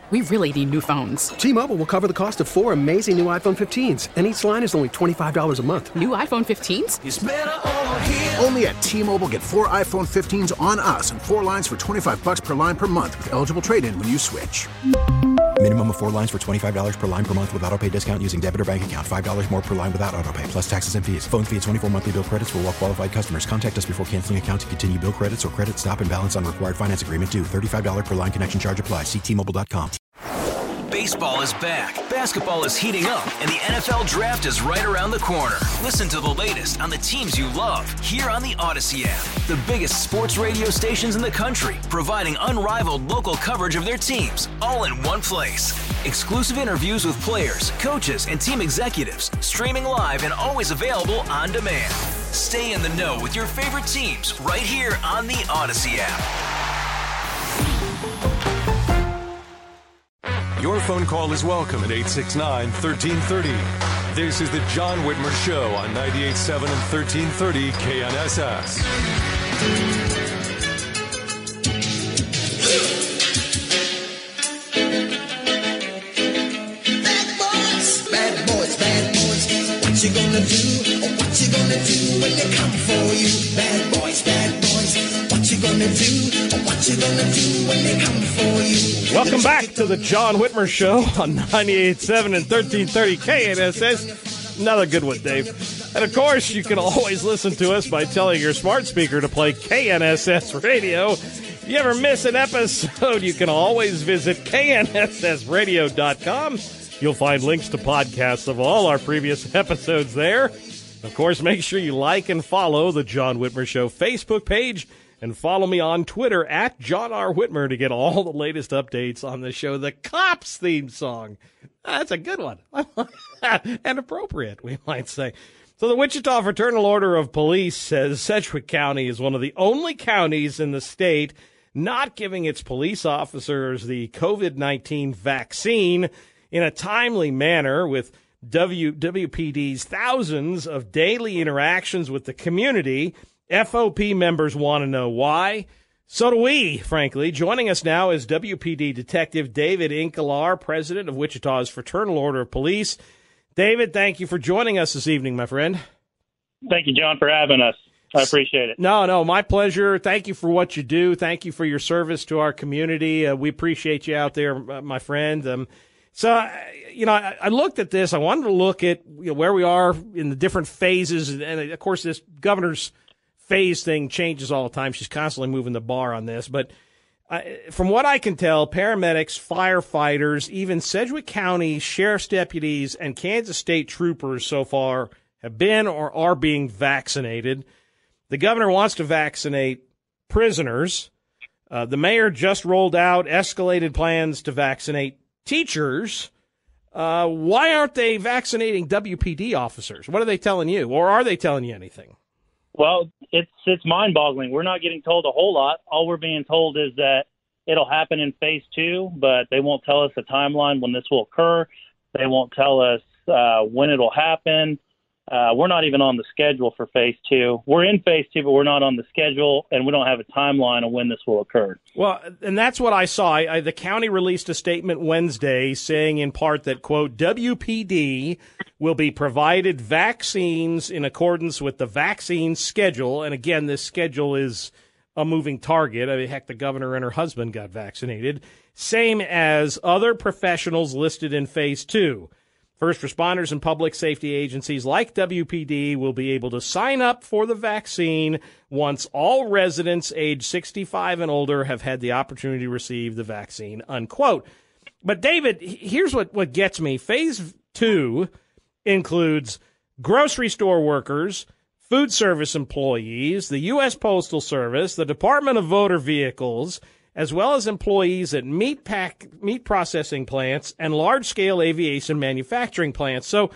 We really need new phones. T-Mobile will cover the cost of 4 amazing new iPhone 15s, and each line is only $25 a month. New iPhone 15s? It's better over here. Only at T-Mobile, get 4 iPhone 15s on us and 4 lines for $25 per line per month with eligible trade-in when you switch. Minimum of 4 lines for $25 per line per month with autopay discount using debit or bank account. $5 more per line without autopay, plus taxes and fees. Phone fee at 24 monthly bill credits for well-qualified customers. Contact us before canceling account to continue bill credits or credit stop and balance on required finance agreement due. $35 per line connection charge applies. See T-Mobile.com. Baseball is back, basketball is heating up, and the NFL Draft is right around the corner. Listen to the latest on the teams you love here on the Odyssey app. The biggest sports radio stations in the country, providing unrivaled local coverage of their teams, all in one place. Exclusive interviews with players, coaches, and team executives, streaming live and always available on demand. Stay in the know with your favorite teams right here on the Odyssey app. Your phone call is welcome at 869-1330. This is the John Whitmer Show on 98.7 and 1330 KNSS. Bad boys, what you gonna do? What you gonna do when they come for you? Bad boys, what you gonna do? What you gonna do when they come for you? Welcome back to the John Whitmer Show on 98.7 and 1330 KNSS. Another good one, Dave. And, of course, you can always listen to us by telling your smart speaker to play KNSS Radio. If you ever miss an episode, you can always visit knssradio.com. You'll find links to podcasts of all our previous episodes there. Of course, make sure you like and follow the John Whitmer Show Facebook page. And follow me on Twitter at John R. Whitmer to get all the latest updates on the show. The Cops theme song. That's a good one. And appropriate, we might say. So the Wichita Fraternal Order of Police says Sedgwick County is one of the only counties in the state not giving its police officers the COVID-19 vaccine in a timely manner, with WPD's thousands of daily interactions with the community. FOP members want to know why. So do we, frankly. Joining us now is WPD Detective David Inkelar, president of Wichita's Fraternal Order of Police. David, thank you for joining us this evening, my friend. Thank you, John, for having us. I appreciate it. No, my pleasure. Thank you for what you do. Thank you for your service to our community. We appreciate you out there, my friend. I looked at this. I wanted to look at where we are in the different phases. And, of course, this governor's phase thing changes all the time. She's constantly moving the bar on this. But from what I can tell, paramedics, firefighters, even Sedgwick County sheriff's deputies and Kansas State troopers so far have been or are being vaccinated. The governor wants to vaccinate prisoners. The mayor just rolled out escalated plans to vaccinate teachers. Why aren't they vaccinating WPD officers? What are they telling you? Or are they telling you anything? Well, it's mind-boggling. We're not getting told a whole lot. All we're being told is that it'll happen in phase 2, but they won't tell us a timeline when this will occur. They won't tell us when it'll happen. We're not even on the schedule for phase 2. We're in phase 2, but we're not on the schedule, and we don't have a timeline on when this will occur. Well, and that's what I saw. The county released a statement Wednesday saying in part that, quote, WPD will be provided vaccines in accordance with the vaccine schedule. And again, this schedule is a moving target. I mean, heck, the governor and her husband got vaccinated. Same as other professionals listed in phase 2. First responders and public safety agencies like WPD will be able to sign up for the vaccine once all residents age 65 and older have had the opportunity to receive the vaccine, unquote. But, David, here's what gets me. Phase 2 includes grocery store workers, food service employees, the U.S. Postal Service, the Department of Motor Vehicles, as well as employees at meat processing plants and large-scale aviation manufacturing plants. So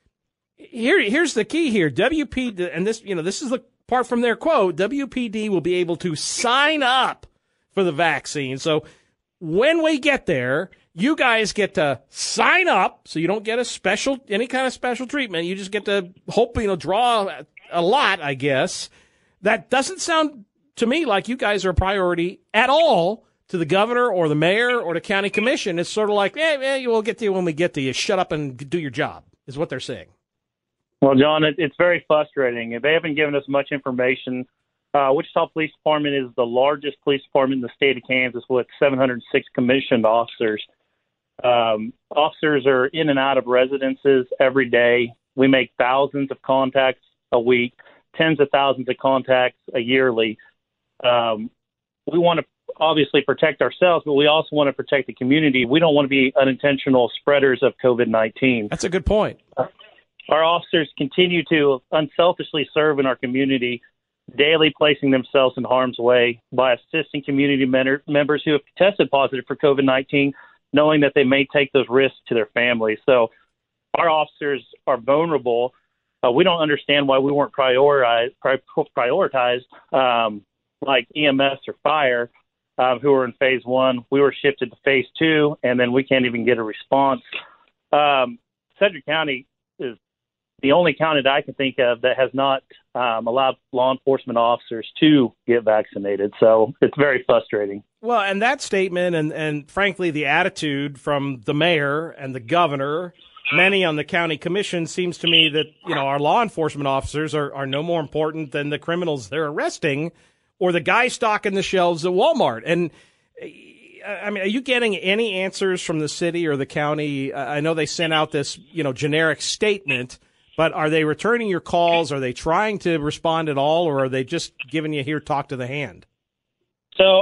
here's the key here. WPD, and this is the part from their quote, WPD will be able to sign up for the vaccine. So when we get there, you guys get to sign up, so you don't get any kind of special treatment. You just get to draw a lot, I guess. That doesn't sound to me like you guys are a priority at all to the governor or the mayor or the county commission, it's sort of like, we'll get to you when we get to you. Shut up and do your job, is what they're saying. Well, John, it's very frustrating. They haven't given us much information. Wichita Police Department is the largest police department in the state of Kansas with 706 commissioned officers. Officers are in and out of residences every day. We make thousands of contacts a week, tens of thousands of contacts yearly. We want to obviously protect ourselves, but we also want to protect the community. We don't want to be unintentional spreaders of COVID-19. That's a good point. Our officers continue to unselfishly serve in our community, daily placing themselves in harm's way by assisting community members who have tested positive for COVID-19, knowing that they may take those risks to their families. So our officers are vulnerable. We don't understand why we weren't prioritized like EMS or fire, who were in phase 1. We were shifted to phase 2, and then we can't even get a response. Sedgwick County is the only county that I can think of that has not allowed law enforcement officers to get vaccinated. So it's very frustrating. Well, and that statement and frankly, the attitude from the mayor and the governor, many on the county commission, seems to me that, our law enforcement officers are no more important than the criminals they're arresting or the guy stocking the shelves at Walmart. And I mean, are you getting any answers from the city or the county? I know they sent out this, generic statement, but are they returning your calls? Are they trying to respond at all, or are they just giving you here, talk to the hand? So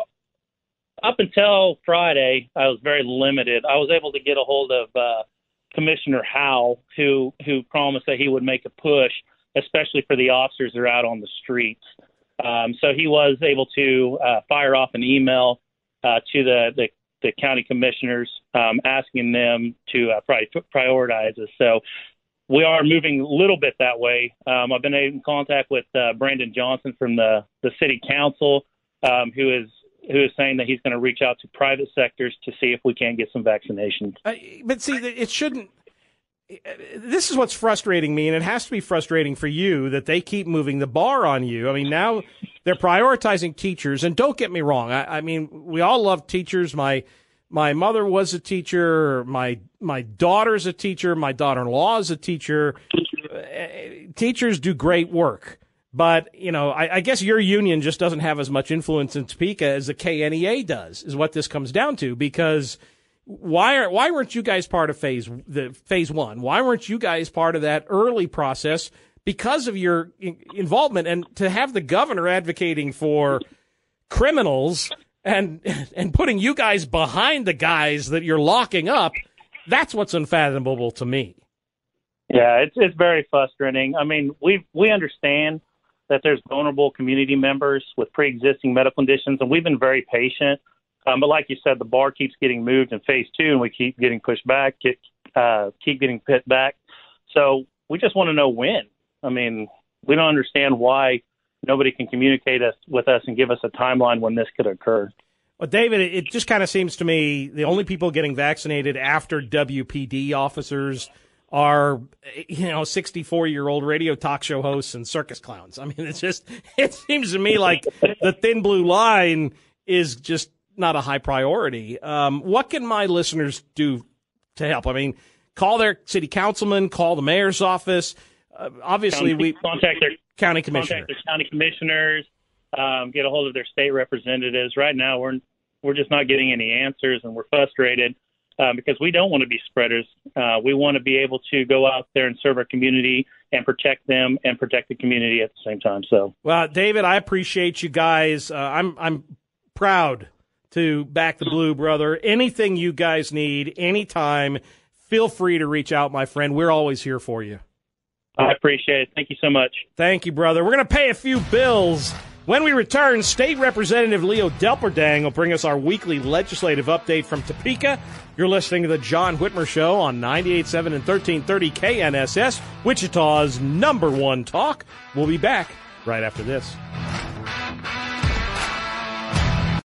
up until Friday, I was very limited. I was able to get a hold of Commissioner Howe, who promised that he would make a push, especially for the officers that are out on the streets. So he was able to fire off an email to the county commissioners asking them to prioritize us. So we are moving a little bit that way. I've been in contact with Brandon Johnson from the city council, who is saying that he's going to reach out to private sectors to see if we can get some vaccinations. But see, it shouldn't. This is what's frustrating me, and it has to be frustrating for you that they keep moving the bar on you. I mean, now they're prioritizing teachers, and don't get me wrong. I mean, we all love teachers. My mother was a teacher. My daughter's a teacher. My daughter-in-law is a teacher. Teachers do great work. But, I guess your union just doesn't have as much influence in Topeka as the KNEA does, is what this comes down to. Because why weren't you guys part of phase 1? Why weren't you guys part of that early process? Because of your involvement, and to have the governor advocating for criminals and putting you guys behind the guys that you're locking up, that's what's unfathomable to me. Yeah, it's very frustrating. I mean, we understand that there's vulnerable community members with pre-existing medical conditions, and we've been very patient. But like you said, the bar keeps getting moved in phase 2, and we keep getting pushed back, keep getting put back. So we just want to know when. I mean, we don't understand why nobody can communicate with us and give us a timeline when this could occur. Well, David, it just kind of seems to me the only people getting vaccinated after WPD officers are, 64-year-old radio talk show hosts and circus clowns. I mean, it seems to me like the thin blue line is just not a high priority. What can my listeners do to help? I mean, call their city councilman, call the mayor's office. Obviously, we contact their county commissioner. Contact their county commissioners, get a hold of their state representatives. Right now, we're just not getting any answers, and we're frustrated because we don't want to be spreaders. We want to be able to go out there and serve our community and protect them and protect the community at the same time. So, well, David, I appreciate you guys. I'm proud to back the Blue, brother. Anything you guys need, anytime, feel free to reach out, my friend. We're always here for you. I appreciate it. Thank you so much. Thank you, brother. We're going to pay a few bills. When we return, State Representative Leo Delperdang will bring us our weekly legislative update from Topeka. You're listening to the John Whitmer Show on 98.7 and 1330 KNSS, Wichita's #1 talk. We'll be back right after this.